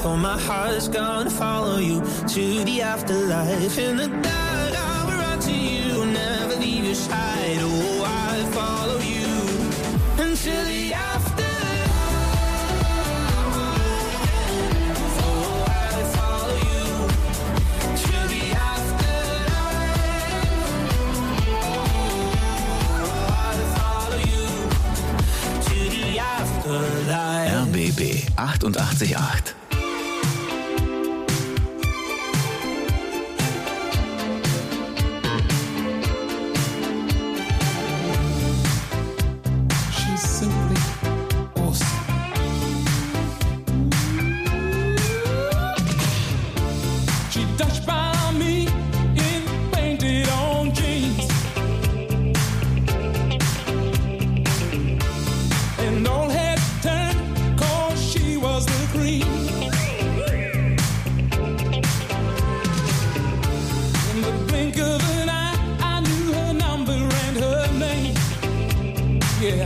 Oh, my heart's gonna follow you to the afterlife. In the dark, I will run to you, never leave your side. Oh, I follow you until the afterlife. Oh, I follow you to the afterlife. Oh, I follow you to the afterlife. R B B achtundachtzig Komma acht. She's simply awesome. She touched by me in painted on jeans, and all head turned 'cause she was the cream. In the blink of an eye, I knew her number and her name. Yeah.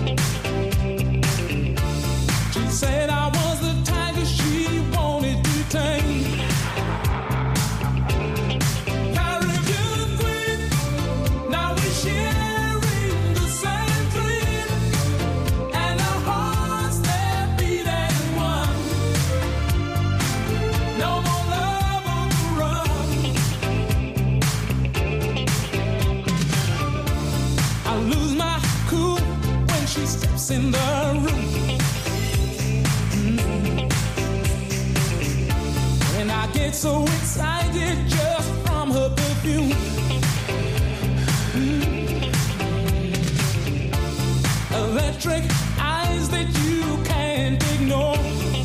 She said I was the tiger she wanted to tame. Caribbean queen, now we're sharing the same dream, and our hearts they're beating one. No more love on the run. I lose my cool when she steps in the room. Mm. And I get so excited just from her perfume. Mm. Electric eyes that you can't ignore.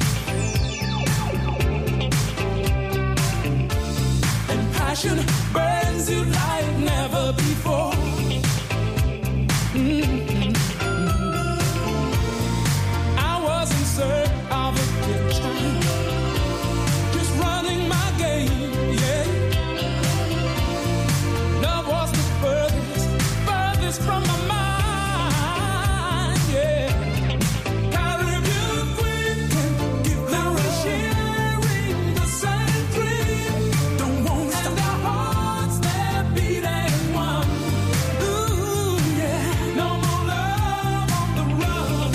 And passion burns you like never before. Mm. I was in search of a picture, just running my game, yeah. Love was the furthest, furthest from my mind, yeah. Caribbean queen, now we're sharing the same dream. Don't want to and our hearts they're beating one. Ooh, yeah. No more love on the run.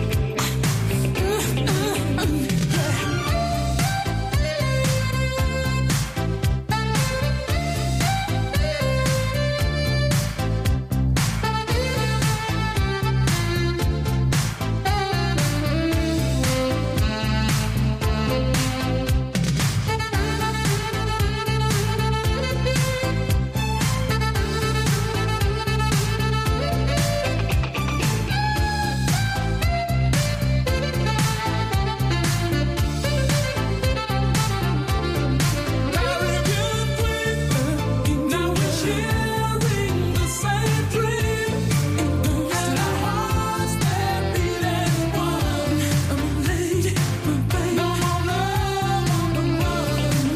Now we're sharing the same dream, and our hearts they're beating one. Lady, no more love on the run.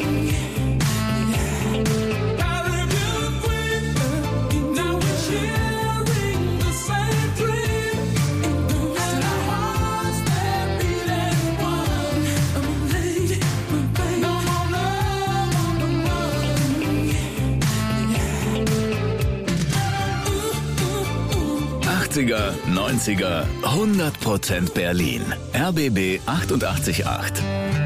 Caribbean queen, now we're sharing the same dream, and our hearts they're beating one. Lady, no more love on the achtziger, neunziger, hundert Prozent Berlin. R B B achtundachtzig Komma acht.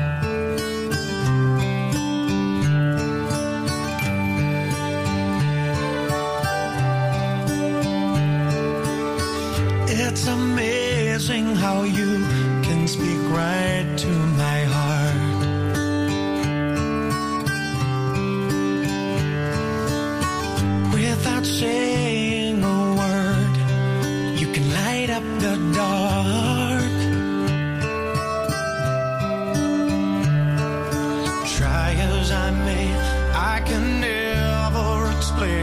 It's amazing how you can speak right to my heart. Without saying a word, you can light up the dark. Try as I may, I can never explain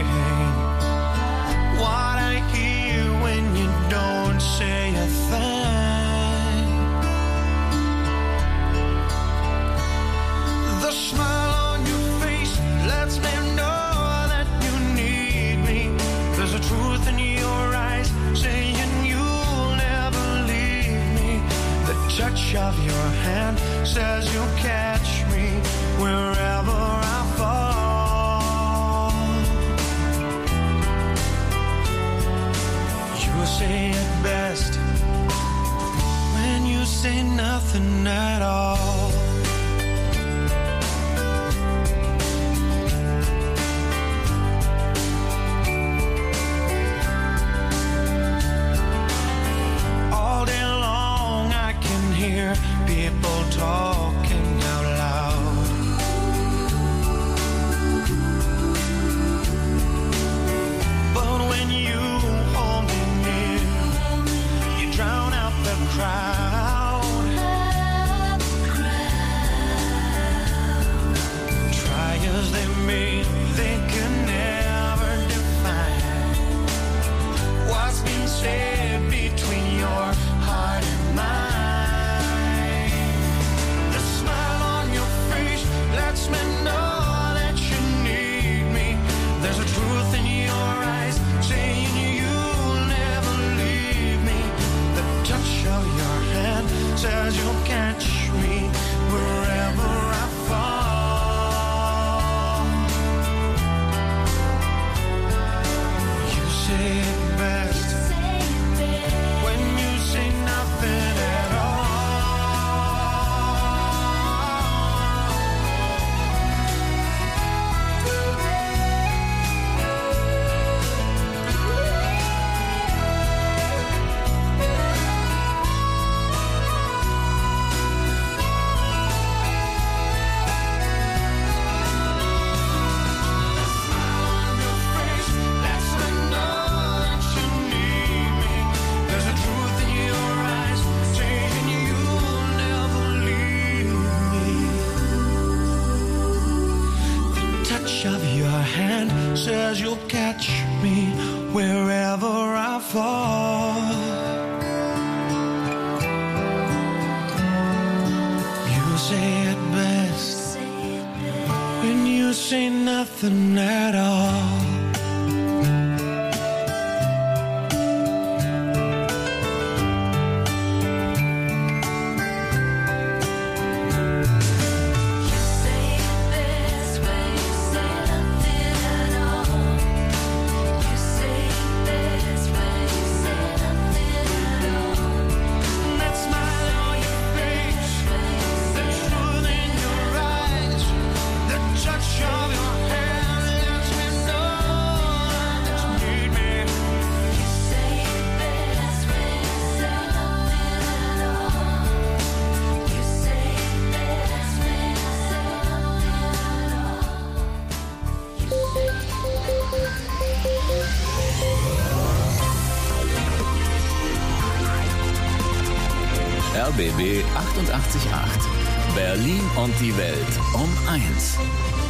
what I hear when you don't say a thing. The smile on your face lets me know that you need me. There's a truth in your eyes saying you'll never of your hand says you'll catch me wherever I fall. You say it best when you say nothing at all. All day long I can hear people talking out loud. But when you hold me near, you drown out the crowd. Try as they may, they can never define what's been said between your heart and mine. The smile on your face lets me know that you need me. There's a truth in your eyes saying you'll never leave me. The touch of your hand says you'll catch me wherever I fall. You say it best when you say nothing at of your hand says you'll catch me wherever I fall. You say it best when you say nothing at all. R B B achtundachtzig Komma acht. Berlin und die Welt um eins.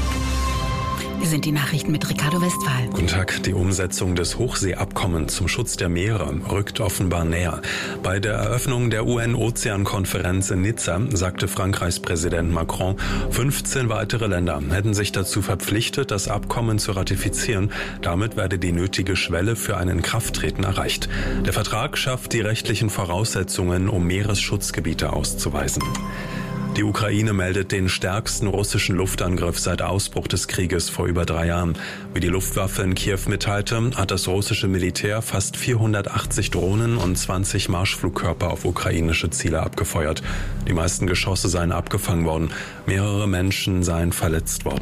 Hier sind die Nachrichten mit Ricardo Westphal. Guten Tag. Die Umsetzung des Hochseeabkommens zum Schutz der Meere rückt offenbar näher. Bei der Eröffnung der U N-Ozeankonferenz in Nizza sagte Frankreichs Präsident Macron, fünfzehn weitere Länder hätten sich dazu verpflichtet, das Abkommen zu ratifizieren. Damit werde die nötige Schwelle für ein Inkrafttreten erreicht. Der Vertrag schafft die rechtlichen Voraussetzungen, um Meeresschutzgebiete auszuweisen. Die Ukraine meldet den stärksten russischen Luftangriff seit Ausbruch des Krieges vor über drei Jahren. Wie die Luftwaffe in Kiew mitteilte, hat das russische Militär fast vierhundertachtzig Drohnen und zwanzig Marschflugkörper auf ukrainische Ziele abgefeuert. Die meisten Geschosse seien abgefangen worden. Mehrere Menschen seien verletzt worden.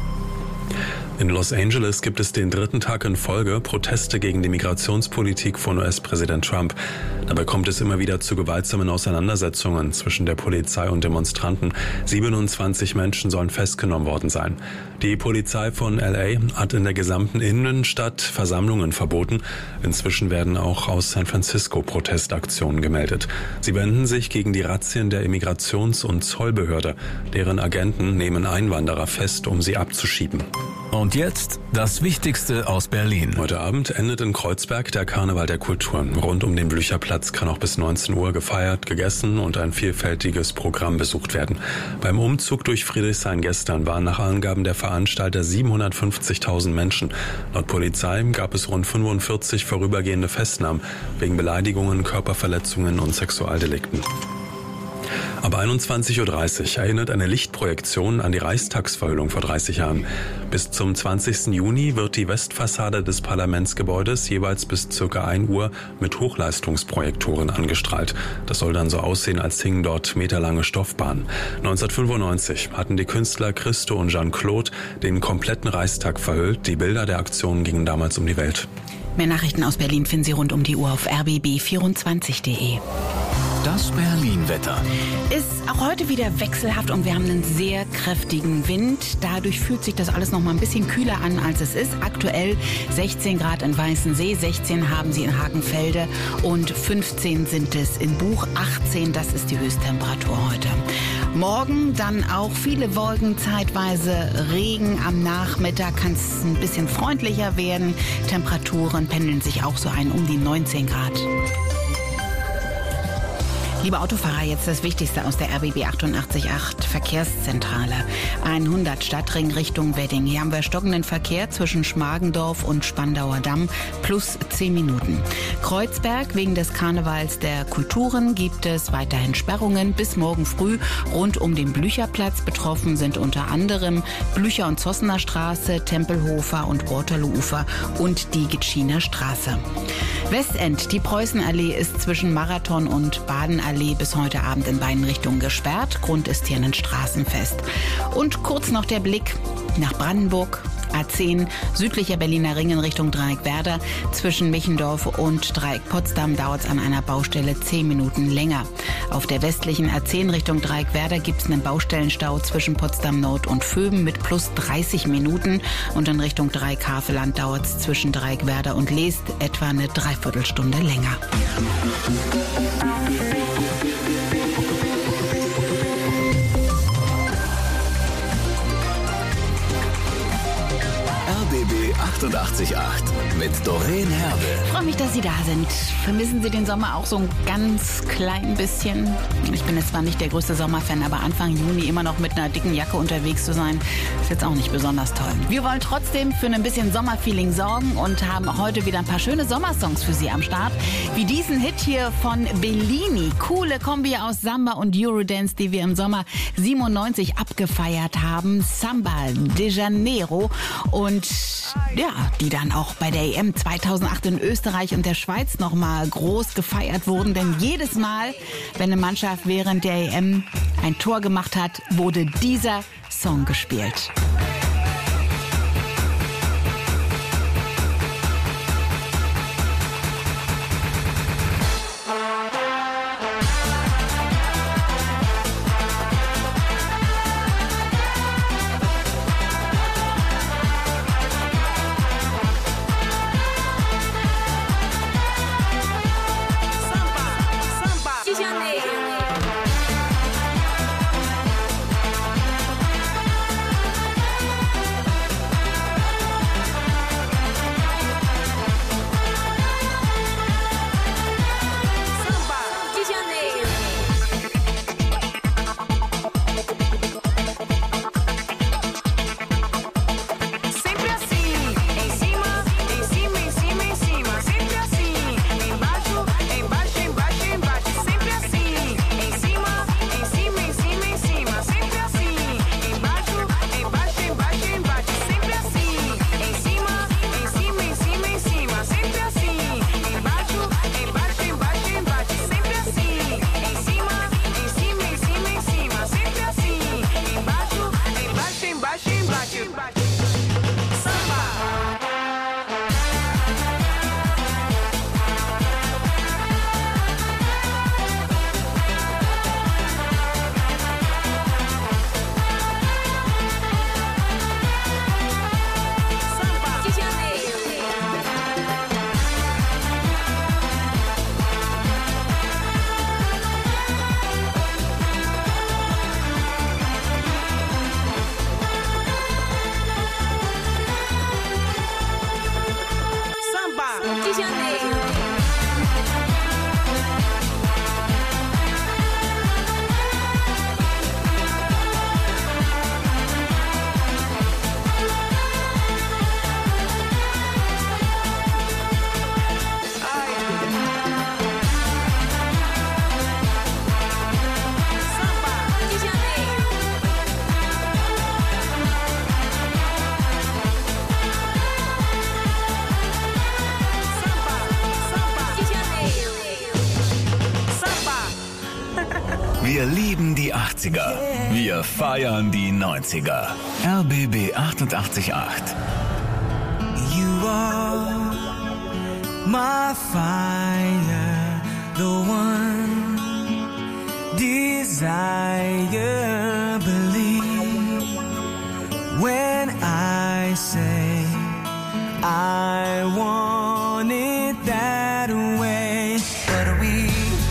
In Los Angeles gibt es den dritten Tag in Folge Proteste gegen die Migrationspolitik von U S-Präsident Trump. Dabei kommt es immer wieder zu gewaltsamen Auseinandersetzungen zwischen der Polizei und Demonstranten. siebenundzwanzig Menschen sollen festgenommen worden sein. Die Polizei von L A hat in der gesamten Innenstadt Versammlungen verboten. Inzwischen werden auch aus San Francisco Protestaktionen gemeldet. Sie wenden sich gegen die Razzien der Immigrations- und Zollbehörde. Deren Agenten nehmen Einwanderer fest, um sie abzuschieben. Und jetzt das Wichtigste aus Berlin. Heute Abend endet in Kreuzberg der Karneval der Kulturen. Rund um den Blücherplatz kann auch bis neunzehn Uhr gefeiert, gegessen und ein vielfältiges Programm besucht werden. Beim Umzug durch Friedrichshain gestern waren nach Angaben der Veranstalter siebenhundertfünfzigtausend Menschen. Laut Polizei gab es rund fünfundvierzig vorübergehende Festnahmen wegen Beleidigungen, Körperverletzungen und Sexualdelikten. Ab einundzwanzig Uhr dreißig erinnert eine Lichtprojektion an die Reichstagsverhüllung vor dreißig Jahren. Bis zum zwanzigsten Juni wird die Westfassade des Parlamentsgebäudes jeweils bis ca. ein Uhr mit Hochleistungsprojektoren angestrahlt. Das soll dann so aussehen, als hingen dort meterlange Stoffbahnen. neunzehnhundertfünfundneunzig hatten die Künstler Christo und Jean-Claude den kompletten Reichstag verhüllt. Die Bilder der Aktion gingen damals um die Welt. Mehr Nachrichten aus Berlin finden Sie rund um die Uhr auf r b b vierundzwanzig punkt de. Das Berlin-Wetter. Ist auch heute wieder wechselhaft und wir haben einen sehr kräftigen Wind. Dadurch fühlt sich das alles noch mal ein bisschen kühler an, als es ist. Aktuell sechzehn Grad in Weißensee, sechzehn haben Sie in Hagenfelde und fünfzehn sind es in Buch, achtzehn, das ist die Höchsttemperatur heute. Morgen dann auch viele Wolken, zeitweise Regen. Am Nachmittag kann es ein bisschen freundlicher werden. Temperaturen pendeln sich auch so ein um die neunzehn Grad. Liebe Autofahrer, jetzt das Wichtigste aus der R B B achtundachtzig Komma acht Verkehrszentrale. hundert Stadtring Richtung Wedding. Hier haben wir stockenden Verkehr zwischen Schmargendorf und Spandauer Damm plus zehn Minuten. Kreuzberg, wegen des Karnevals der Kulturen gibt es weiterhin Sperrungen bis morgen früh rund um den Blücherplatz. Betroffen sind unter anderem Blücher- und Zossener Straße, Tempelhofer und Waterloo-Ufer und die Gitschiner Straße. Westend, die Preußenallee ist zwischen Marathon und Badenallee bis heute Abend in beiden Richtungen gesperrt. Grund ist hier ein Straßenfest. Und kurz noch der Blick nach Brandenburg. A zehn, südlicher Berliner Ring in Richtung Dreieck Werder. Zwischen Michendorf und Dreieck Potsdam dauert es an einer Baustelle zehn Minuten länger. Auf der westlichen A zehn Richtung Dreieck Werder gibt es einen Baustellenstau zwischen Potsdam Nord und Vöben mit plus dreißig Minuten. Und in Richtung Dreieck Havelland dauert es zwischen Dreieck Werder und Leest etwa eine Dreiviertelstunde länger. achtundachtzig Komma acht mit Doreen Herbe. Ich freue mich, dass Sie da sind. Vermissen Sie den Sommer auch so ein ganz klein bisschen? Ich bin jetzt zwar nicht der größte Sommerfan, aber Anfang Juni immer noch mit einer dicken Jacke unterwegs zu sein, ist jetzt auch nicht besonders toll. Wir wollen trotzdem für ein bisschen Sommerfeeling sorgen und haben auch heute wieder ein paar schöne Sommersongs für Sie am Start. Wie diesen Hit hier von Bellini. Coole Kombi aus Samba und Eurodance, die wir im Sommer siebenundneunzig abgefeiert haben. Samba de Janeiro. Und ja, die dann auch bei der E M zweitausendacht in Österreich und der Schweiz nochmal groß gefeiert wurden. Denn jedes Mal, wenn eine Mannschaft während der E M ein Tor gemacht hat, wurde dieser Song gespielt. Samba Wir lieben die achtziger. Wir feiern die neunziger. R B B achtundachtzig Komma acht. You are my fire, the one desire. Believe when I say I want it that way. But we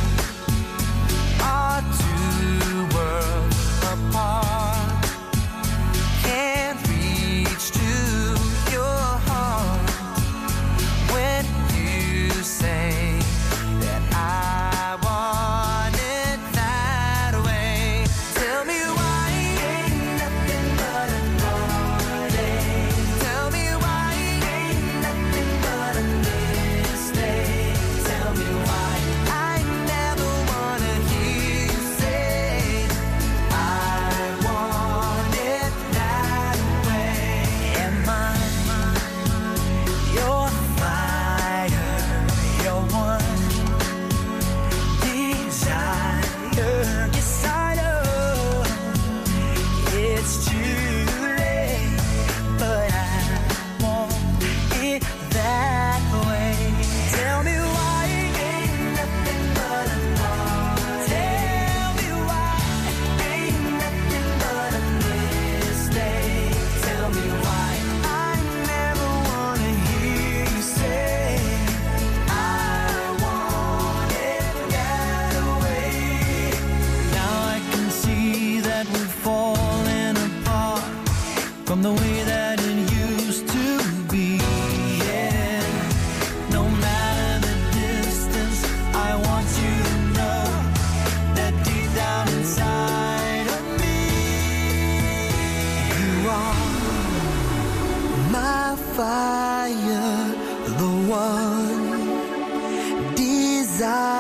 are two worlds apart. Can't reach to your heart when you say that I want it that way. Tell me why ain't nothing but a heartache. Tell me why ain't nothing but a mistake. Tell me why I never wanna hear you say I want it that way. Am I your fire, your one desire? Yes, I know it's too late, but I want it that way. Tell me why ain't nothing but a heart. Tell me why ain't nothing but a mistake. Tell me why I never wanna hear you say I want it that way. Now I can see that we're falling apart from the way that it used to be. Yeah. No matter the distance, I want you to know that deep down inside of me, you are my fire, the one desire.